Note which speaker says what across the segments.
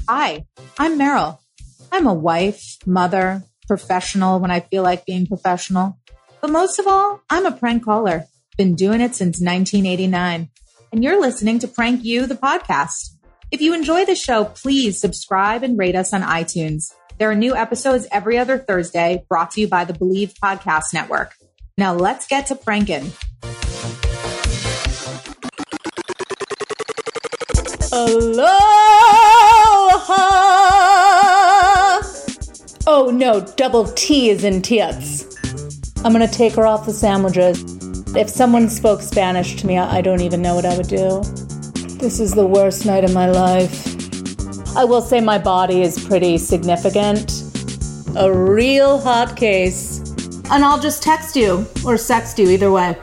Speaker 1: Hi, I'm Meryl. I'm a wife, mother, professional when I feel like being professional. But most of all, I'm a prank caller. Been doing it since 1989. And you're listening to Prank You, the podcast. If you enjoy the show, please subscribe and rate us on iTunes. There are new episodes every other Thursday, brought to you by the Believe Podcast Network. Now let's get to pranking. Aloha! Oh no, double T is in tits. I'm gonna take her off the sandwiches. If someone spoke Spanish to me, I don't even know what I would do. This is the worst night of my life. I will say my body is pretty significant. A real hot case. And I'll just text you or sext you, either way.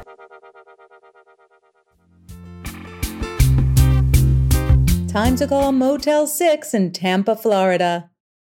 Speaker 1: Time to call Motel 6 in Tampa, Florida.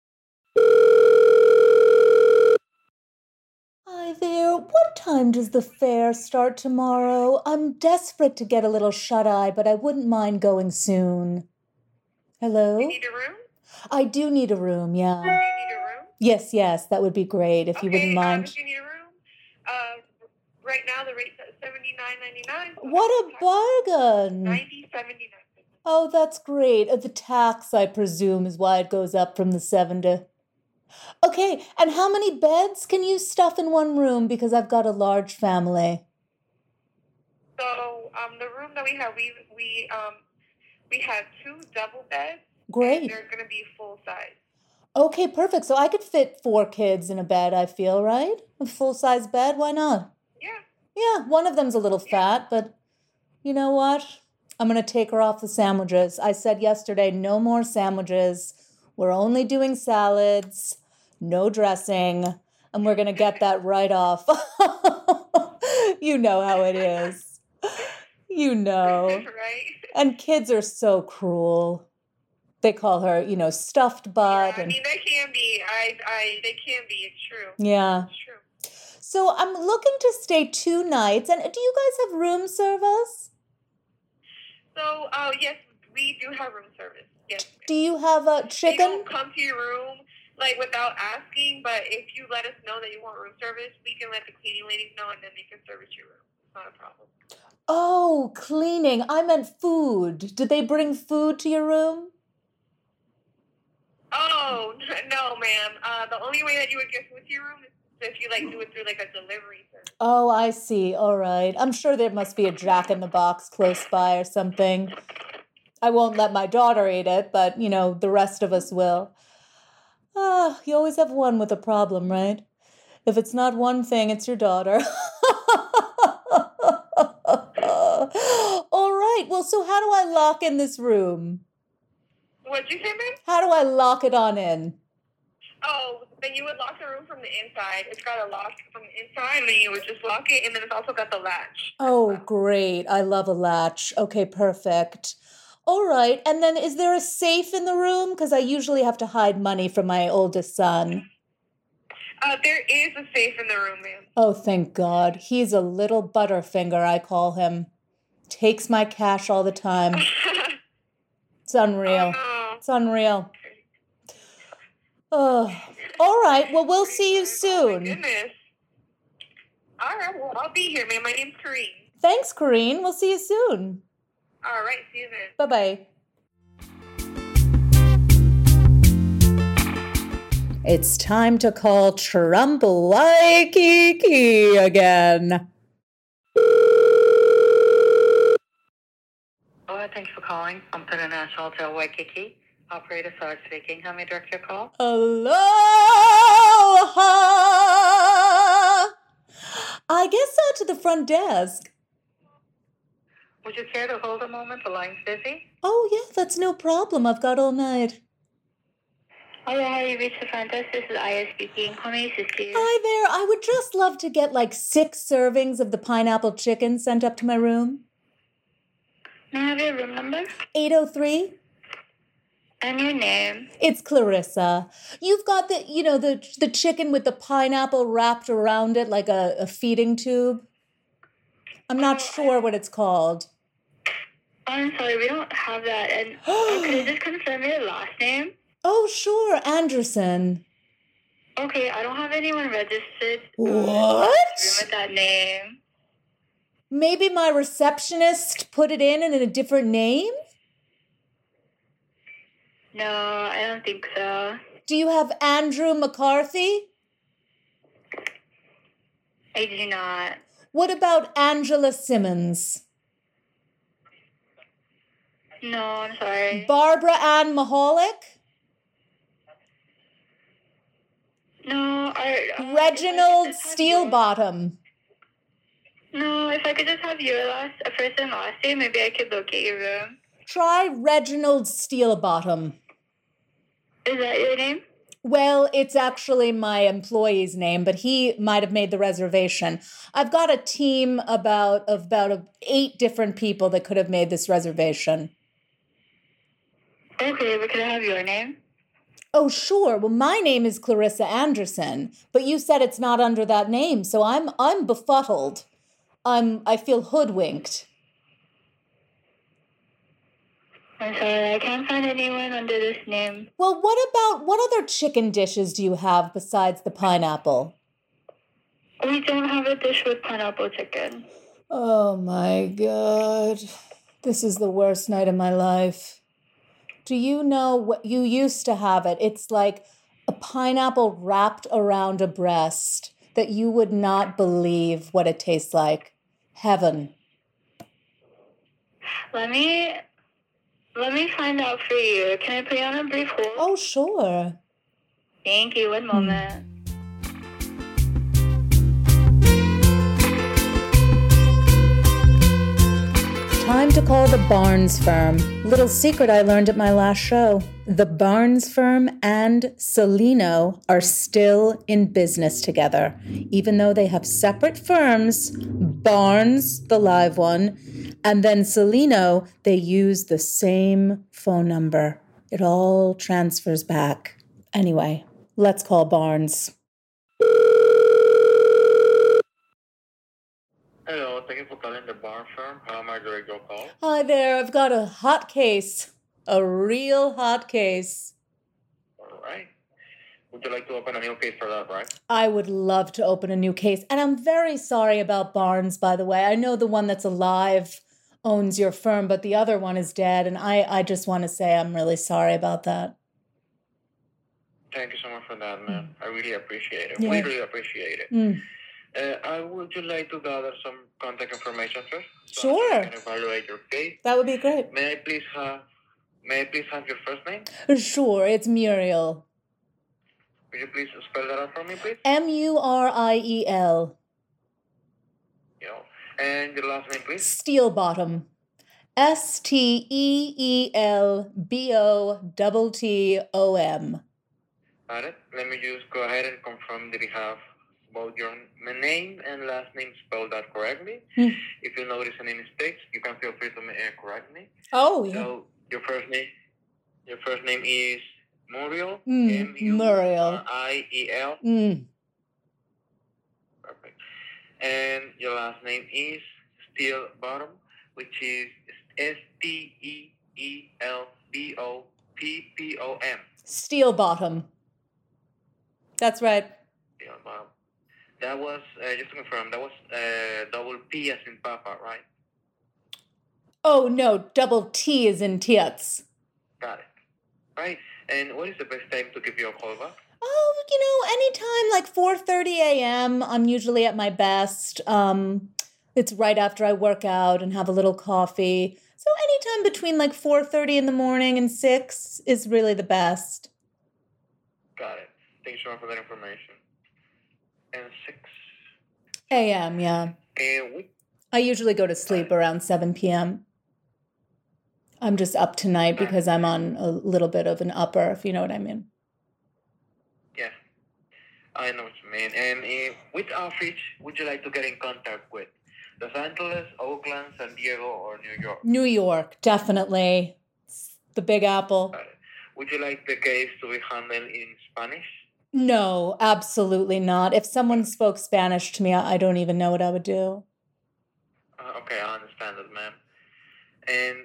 Speaker 1: Hi there. What time does the fair start tomorrow? I'm desperate to get a little shut-eye, but I wouldn't mind going soon. Hello?
Speaker 2: You need a room?
Speaker 1: I do need a room, yeah.
Speaker 2: Do you need a room?
Speaker 1: Yes, that would be great if you wouldn't mind.
Speaker 2: If you need a room, right now the rate's at $79.99.
Speaker 1: What a bargain!
Speaker 2: $90.79.
Speaker 1: Oh, that's great. The tax, I presume, is why it goes up from the 7 to... Okay, and how many beds can you stuff in one room? Because I've got a large family.
Speaker 2: So, the room that we have, we have 2 double beds.
Speaker 1: Great.
Speaker 2: And they're going to be full size.
Speaker 1: Okay, perfect. So I could fit 4 kids in a bed, I feel, right? A full-size bed, why not? Yeah, one of them's a little fat, but you know what? I'm going to take her off the sandwiches. I said yesterday, no more sandwiches. We're only doing salads, no dressing, and we're going to get that right off. You know how it is. You know.
Speaker 2: Right?
Speaker 1: And kids are so cruel. They call her, stuffed butt.
Speaker 2: Yeah, I mean, they can be. They can be. It's true.
Speaker 1: Yeah.
Speaker 2: It's true.
Speaker 1: So I'm looking to stay 2 nights. And do you guys have room service?
Speaker 2: So, yes, we do have room service. Yes.
Speaker 1: Do you have a chicken?
Speaker 2: They don't come to your room, without asking, but if you let us know that you want room service, we can let the cleaning ladies know, and then they can service your room. It's not a problem.
Speaker 1: Oh, cleaning. I meant food. Did they bring food to your room?
Speaker 2: Oh, no, ma'am. The only way that you would get food to your room is if you, do it through, a delivery service.
Speaker 1: Oh, I see. All right. I'm sure there must be a Jack in the Box close by or something. I won't let my daughter eat it, but, the rest of us will. You always have one with a problem, right? If it's not one thing, it's your daughter. All right. Well, so how do I lock in this room?
Speaker 2: What'd you say, ma'am?
Speaker 1: How do I lock it on in?
Speaker 2: Oh, then you would lock the room from the inside. It's got a lock from the inside, and then you would just lock it, and then it's also got the latch.
Speaker 1: Oh, great. I love a latch. Okay, perfect. All right. And then is there a safe in the room? Because I usually have to hide money from my oldest son.
Speaker 2: There is a safe in the room, ma'am.
Speaker 1: Oh, thank God. He's a little butterfinger, I call him. Takes my cash all the time. It's unreal.
Speaker 2: Oh, no.
Speaker 1: It's unreal. Oh, all right. Well, we'll see you soon.
Speaker 2: Oh, my goodness. All right. Well, I'll be here, ma'am. My name's Karine.
Speaker 1: Thanks, Karine. We'll see you soon.
Speaker 2: All right. See you then.
Speaker 1: Bye-bye. It's time to call Trump Waikiki again.
Speaker 3: Hello, thanks for calling. I'm International Hotel Waikiki. Operator Sarge speaking. How may I direct your call?
Speaker 1: Aloha! I guess to the front desk.
Speaker 3: Would you care to hold a moment? The line's busy.
Speaker 1: Oh, yeah, that's no problem. I've got all night.
Speaker 3: Hello, how you reached the front desk? This is Aya speaking. How may I assist you?
Speaker 1: Hi there. I would just love to get 6 servings of the pineapple chicken sent up to my room.
Speaker 3: May I have your room number?
Speaker 1: 803.
Speaker 3: And your name?
Speaker 1: It's Clarissa. You've got the chicken with the pineapple wrapped around it like a feeding tube. I'm not sure what it's called.
Speaker 3: I'm sorry, we don't have that. And could you just confirm your last name?
Speaker 1: Oh, sure, Anderson.
Speaker 3: Okay, I don't have anyone registered.
Speaker 1: What?
Speaker 3: With that name.
Speaker 1: Maybe my receptionist put it in a different name?
Speaker 3: No, I don't think so.
Speaker 1: Do you have Andrew McCarthy?
Speaker 3: I do not.
Speaker 1: What about Angela Simmons?
Speaker 3: No, I'm sorry.
Speaker 1: Barbara Ann Mahalik?
Speaker 3: No,
Speaker 1: Reginald Steelbottom?
Speaker 3: No, if I could just have your first and last name, maybe I could locate your room.
Speaker 1: Try Reginald Steelbottom.
Speaker 3: Is that your name?
Speaker 1: Well, it's actually my employee's name, but he might have made the reservation. I've got a team of about 8 different people that could have made this reservation.
Speaker 3: Okay, but can I have your name?
Speaker 1: Oh, sure. Well, my name is Clarissa Anderson, but you said it's not under that name, so I'm befuddled. I feel hoodwinked.
Speaker 3: I'm sorry, I can't find anyone under this name.
Speaker 1: Well, what other chicken dishes do you have besides the pineapple?
Speaker 3: We don't have a dish with pineapple chicken.
Speaker 1: Oh my God. This is the worst night of my life. Do you know what you used to have it? It's like a pineapple wrapped around a breast that you would not believe what it tastes like. Heaven.
Speaker 3: Let me find out for you. Can I put you on a brief hold?
Speaker 1: Oh, sure.
Speaker 3: Thank you. One moment.
Speaker 1: Time to call the Barnes firm. Little secret I learned at my last show. The Barnes firm and Celino are still in business together. Even though they have separate firms, Barnes, the live one, and then Celino, they use the same phone number. It all transfers back. Anyway, let's call Barnes.
Speaker 4: Hello, thank you for calling the Barnes firm. How may I direct your call?
Speaker 1: Hi there, I've got a hot case. A real hot case.
Speaker 4: All right. Would you like to open a new case for that, right?
Speaker 1: I would love to open a new case. And I'm very sorry about Barnes, by the way. I know the one that's alive owns your firm, but the other one is dead. And I just want to say I'm really sorry about that.
Speaker 4: Thank you so much for that, ma'am. I really appreciate it.
Speaker 1: Yeah.
Speaker 4: We really appreciate it. Would you like to gather some contact information first? So
Speaker 1: Sure.
Speaker 4: I can evaluate your case.
Speaker 1: That would be great.
Speaker 4: May I please have your first name?
Speaker 1: Sure, it's Muriel.
Speaker 4: Could you please spell that out for me, please?
Speaker 1: Muriel.
Speaker 4: And your last name, please?
Speaker 1: Steelbottom. Steelbottom.
Speaker 4: Got it. Let me just go ahead and confirm that we have both your name and last name spelled out correctly. If you notice any mistakes, you can feel free to correct me.
Speaker 1: Oh, yeah.
Speaker 4: So your first name is Muriel.
Speaker 1: Muriel.
Speaker 4: Muriel. Perfect. And your last name is Steelbottom, which is Steelbottom.
Speaker 1: Steelbottom. That's right.
Speaker 4: Steelbottom. That was, just to confirm, that was double P as in Papa, right?
Speaker 1: Oh, no, double T is in tits.
Speaker 4: Got it. Right. And what is the best time to give you a call back?
Speaker 1: Oh, anytime like 4:30 a.m. I'm usually at my best. It's right after I work out and have a little coffee. So anytime between like 4:30 in the morning and 6 is really the best.
Speaker 4: Got it. Thanks so much for that information. And 6
Speaker 1: a.m., yeah. I usually go to sleep around 7 p.m. I'm just up tonight because I'm on a little bit of an upper, if you know what I mean.
Speaker 4: Yeah, I know what you mean. And which office would you like to get in contact with? Los Angeles, Oakland, San Diego, or New York?
Speaker 1: New York, definitely. It's the Big Apple.
Speaker 4: Would you like the case to be handled in Spanish?
Speaker 1: No, absolutely not. If someone spoke Spanish to me, I don't even know what I would do.
Speaker 4: Okay, I understand that, ma'am. And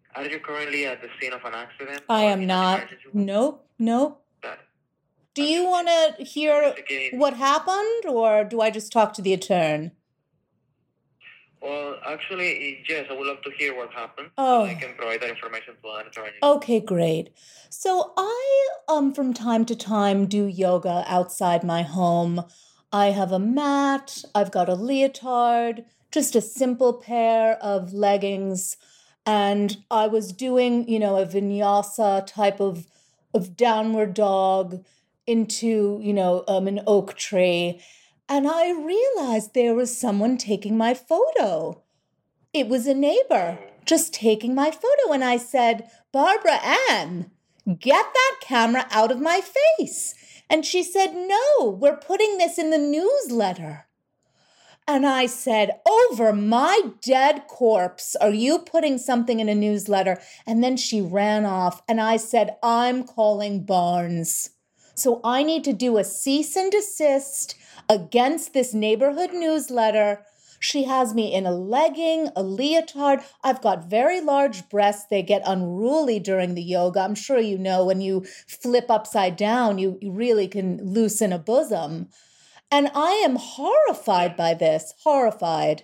Speaker 4: Are you currently at the scene of an accident?
Speaker 1: I
Speaker 4: or
Speaker 1: am
Speaker 4: in an
Speaker 1: not.
Speaker 4: emergency room?
Speaker 1: Nope.
Speaker 4: Got it.
Speaker 1: Do you want to hear
Speaker 4: Investigate.
Speaker 1: what happened, or do I just talk to the attorney?
Speaker 4: Well, actually, yes, I would love to hear what happened.
Speaker 1: Oh.
Speaker 4: So I can provide that information to an attorney.
Speaker 1: Okay, great. So I, from time to time, do yoga outside my home. I have a mat, I've got a leotard, just a simple pair of leggings, and I was doing, a vinyasa type of downward dog into, an oak tree, and I realized there was someone taking my photo. It was a neighbor just taking my photo, and I said, Barbara Ann, get that camera out of my face. And she said, no, we're putting this in the newsletter. And I said, over my dead corpse, are you putting something in a newsletter? And then she ran off, and I said, I'm calling Barnes. So I need to do a cease and desist against this neighborhood newsletter. She has me in a legging, a leotard. I've got very large breasts. They get unruly during the yoga. I'm sure you know when you flip upside down, you really can loosen a bosom. And I am horrified by this, horrified.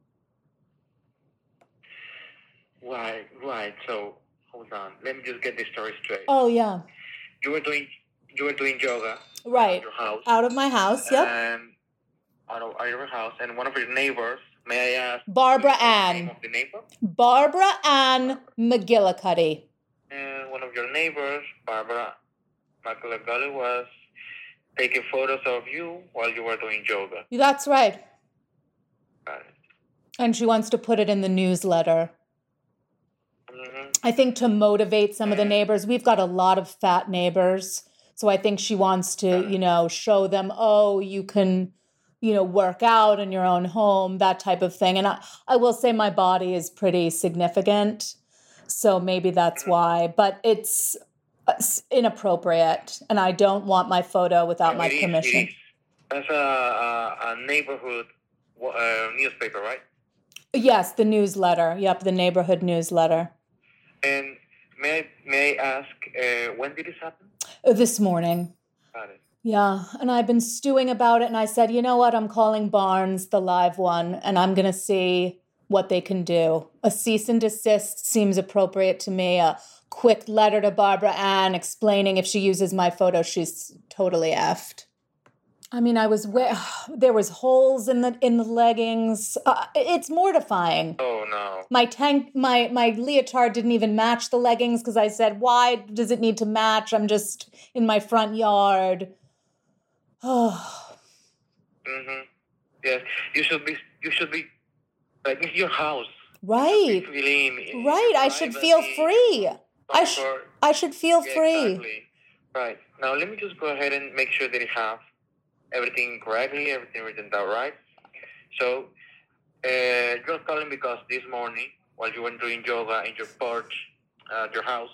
Speaker 4: Right. So, hold on. Let me just get this story straight.
Speaker 1: Oh, yeah.
Speaker 4: You were doing yoga.
Speaker 1: Right.
Speaker 4: At your house.
Speaker 1: Out of my house, yep.
Speaker 4: And out of your house, and one of your neighbors, may I ask?
Speaker 1: Barbara
Speaker 4: the
Speaker 1: Ann.
Speaker 4: name of the neighbor?
Speaker 1: Barbara Ann McGillicuddy.
Speaker 4: And one of your neighbors, Barbara McGillicuddy, was taking photos of you while you were doing yoga.
Speaker 1: That's right.
Speaker 4: Got it.
Speaker 1: And she wants to put it in the newsletter.
Speaker 4: Mm-hmm.
Speaker 1: I think to motivate some of the neighbors. We've got a lot of fat neighbors. So I think she wants to, show them, you can, work out in your own home, that type of thing. And I will say my body is pretty significant. So maybe that's why. But it's inappropriate. And I don't want my photo without my permission.
Speaker 4: That's a neighborhood newspaper, right?
Speaker 1: Yes, the newsletter. Yep, the neighborhood newsletter.
Speaker 4: And may I ask, when did this happen?
Speaker 1: This morning.
Speaker 4: Got it.
Speaker 1: Yeah, and I've been stewing about it, and I said, you know what, I'm calling Barnes, the live one, and I'm going to see what they can do. A cease and desist seems appropriate to me. A quick letter to Barbara Ann explaining if she uses my photo, she's totally effed. I mean, there was holes in the leggings. It's mortifying.
Speaker 4: Oh no.
Speaker 1: My leotard didn't even match the leggings because I said, why does it need to match? I'm just in my front yard. Oh.
Speaker 4: Mhm. Yes, you should be like it's your house.
Speaker 1: Right. Right. I should feel free. I should feel free.
Speaker 4: Exactly. Right. Now let me just go ahead and make sure that you have everything correctly, everything written down right. So, you're calling because this morning, while you were doing yoga in your porch at your house,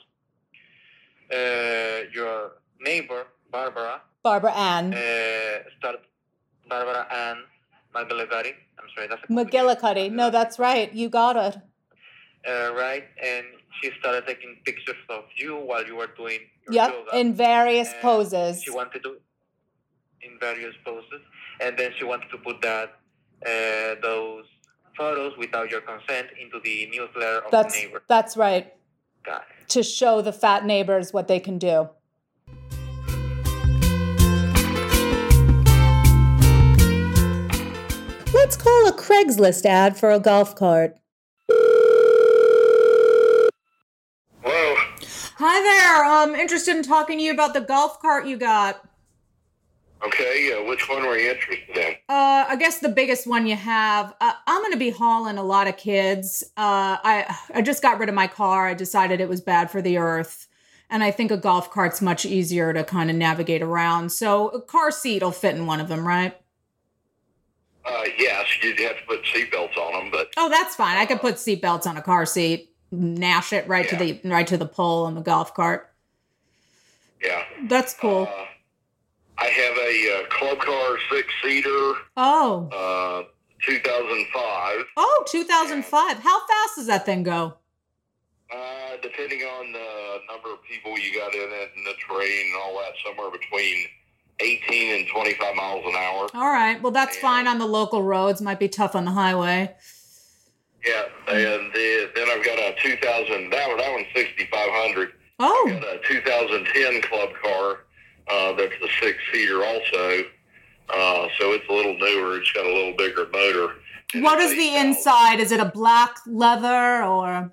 Speaker 4: your neighbor, Barbara Ann McGillicuddy. I'm sorry, that's
Speaker 1: McGillicuddy. No, that's right. You got it.
Speaker 4: Right, and she started taking pictures of you while you were doing your yoga.
Speaker 1: In various poses.
Speaker 4: She wanted to. In various poses, and then she wanted to put those photos without your consent into the newsletter of the neighbor.
Speaker 1: That's right.
Speaker 4: Got it.
Speaker 1: To show the fat neighbors what they can do. Let's call a Craigslist ad for a golf cart.
Speaker 4: Hello.
Speaker 1: Hi there. I'm interested in talking to you about the golf cart you got.
Speaker 4: Okay, which one were you interested in?
Speaker 1: I guess the biggest one you have. I'm going to be hauling a lot of kids. I just got rid of my car. I decided it was bad for the earth. And I think a golf cart's much easier to kind of navigate around. So a car seat will fit in one of them, right?
Speaker 5: Yes, you'd have to put seatbelts on them, but...
Speaker 1: Oh, that's fine. I could put seatbelts on a car seat, nash it right to the pole on the golf cart.
Speaker 5: Yeah.
Speaker 1: That's cool.
Speaker 5: I have a Club Car 6-seater.
Speaker 1: Oh.
Speaker 5: 2005.
Speaker 1: Oh, 2005. How fast does that thing go?
Speaker 5: Depending on the number of people you got in it and the terrain and all that, somewhere between 18 and 25 miles an hour.
Speaker 1: All right. Well, that's fine on the local roads. Might be tough on the highway.
Speaker 5: Yeah, and then I've got a 2000. That one's 6,500.
Speaker 1: Oh.
Speaker 5: I've got a 2010 club car that's a 6-seater also. So it's a little newer. It's got a little bigger motor.
Speaker 1: What is the inside? Is it a black leather or?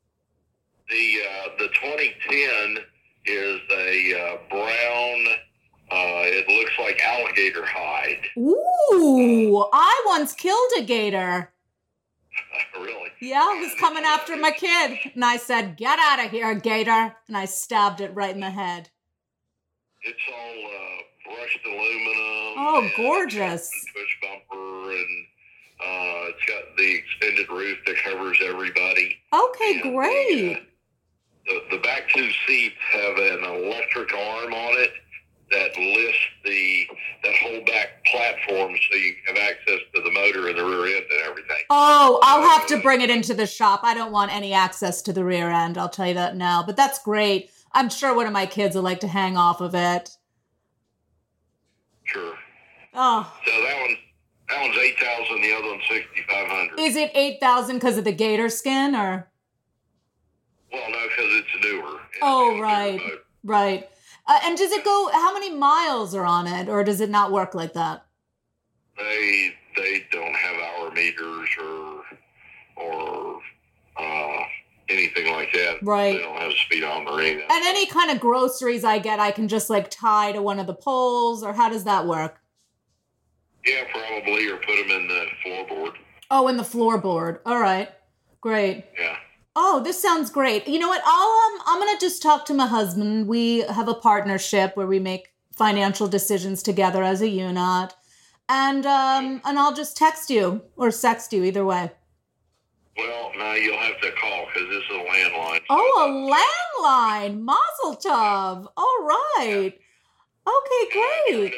Speaker 5: The 2010 is a brown. It looks like alligator hide.
Speaker 1: Ooh, I once killed a gator.
Speaker 5: Really?
Speaker 1: Yeah, it was coming after my kid. And I said, "Get out of here, gator." And I stabbed it right in the head.
Speaker 5: It's all brushed aluminum.
Speaker 1: Oh, gorgeous.
Speaker 5: Push bumper, and it's got the extended roof that covers everybody.
Speaker 1: Okay,
Speaker 5: and
Speaker 1: great.
Speaker 5: The back two seats have an electric arm on it that lifts that whole back platform so you have access to the motor and the rear end and everything.
Speaker 1: Oh, I'll have to bring it into the shop. I don't want any access to the rear end. I'll tell you that now. But that's great. I'm sure one of my kids will like to hang off of it.
Speaker 5: Sure.
Speaker 1: Oh.
Speaker 5: So that one's 8,000. The other one's 6,500.
Speaker 1: Is it 8,000 because of the gator skin or?
Speaker 5: Well, no, because it's newer.
Speaker 1: Oh, right. Right. And does it go, how many miles are on it, or does it not work like that?
Speaker 5: They don't have hour meters or anything like that.
Speaker 1: Right.
Speaker 5: They don't have speedometer or anything.
Speaker 1: And any kind of groceries I get, I can just like tie to one of the poles, or how does that work?
Speaker 5: Yeah, probably, or put them in the floorboard.
Speaker 1: Oh, in the floorboard. All right. Great.
Speaker 5: Yeah.
Speaker 1: Oh, this sounds great. You know what? I'm going to just talk to my husband. We have a partnership where we make financial decisions together as a unit. And I'll just text you or sext you either way.
Speaker 5: Well, now you'll have to call because this is a landline.
Speaker 1: Oh, a landline. Mazel tov. All right. Okay, great.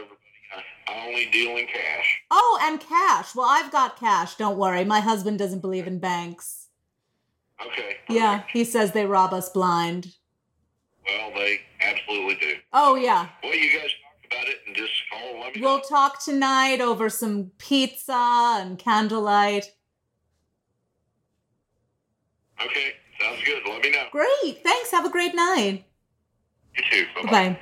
Speaker 5: I only deal in cash.
Speaker 1: Oh, and cash. Well, I've got cash. Don't worry. My husband doesn't believe in banks.
Speaker 5: Okay.
Speaker 1: Yeah, he says they rob us blind.
Speaker 5: Well, they absolutely do.
Speaker 1: Oh, yeah.
Speaker 5: Well, you guys talk about it and just call and let me know.
Speaker 1: We'll talk tonight over some pizza and candlelight.
Speaker 5: Okay, sounds good. Let me know.
Speaker 1: Great. Thanks. Have a great night.
Speaker 5: You too. Bye-bye.
Speaker 1: Bye.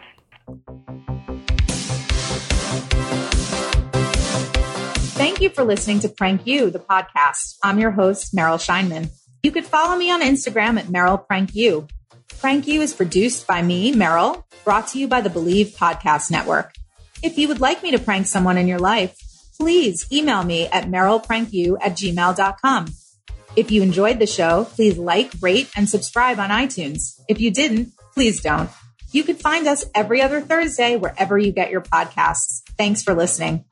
Speaker 6: Thank you for listening to Prank You, the podcast. I'm your host, Meryl Scheinman. You could follow me on Instagram at Meryl Prank You. Prank You is produced by me, Meryl, brought to you by the Believe Podcast Network. If you would like me to prank someone in your life, please email me at merylprankyou@gmail.com. If you enjoyed the show, please like, rate, and subscribe on iTunes. If you didn't, please don't. You can find us every other Thursday wherever you get your podcasts. Thanks for listening.